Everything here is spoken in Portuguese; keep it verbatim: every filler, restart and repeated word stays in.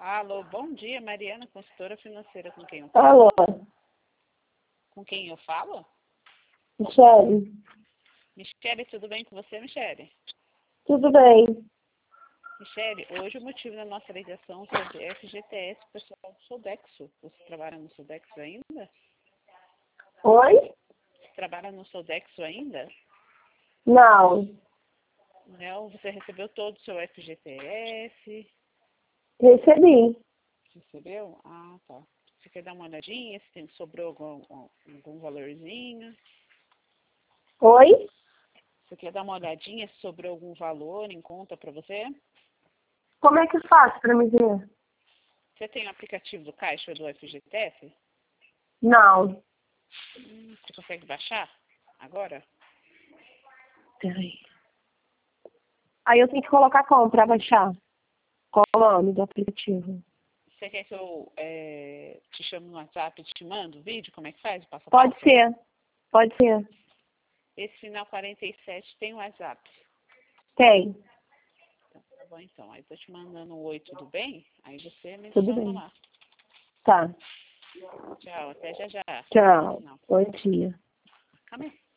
Alô, bom dia, Mariana, consultora financeira, com quem eu falo? Alô, Com quem eu falo? Michele, Michele, tudo bem com você, Michele? tudo bem? Michele, hoje o motivo da nossa ligação é sobre F G T S, pessoal do Sodexo. Você trabalha no Sodexo ainda? Oi? Você trabalha no Sodexo ainda? Não, Não, você recebeu todo o seu F G T S? recebi. Recebeu? Ah, tá. Você quer dar uma olhadinha, se tem, sobrou algum, algum valorzinho? Oi? Você quer dar uma olhadinha se sobrou algum valor em conta para você? Como é que faz para me ver? Você tem o aplicativo do Caixa do F G T S? Não. Hum, você consegue baixar agora? Peraí. Aí eu tenho que colocar como para baixar? Qual o nome do aplicativo? Você quer que eu é, te chame no WhatsApp e te mando o vídeo? Como é que faz? Passo a Pode passo? ser, pode ser. Esse final quarenta e sete tem WhatsApp. Tem, Então, tá bom então. Aí tô te mandando o oi, tudo bem? Aí você me tudo adiciona bem. lá. Tá, Tchau, até já já. tchau. Não, Bom dia. calma aí.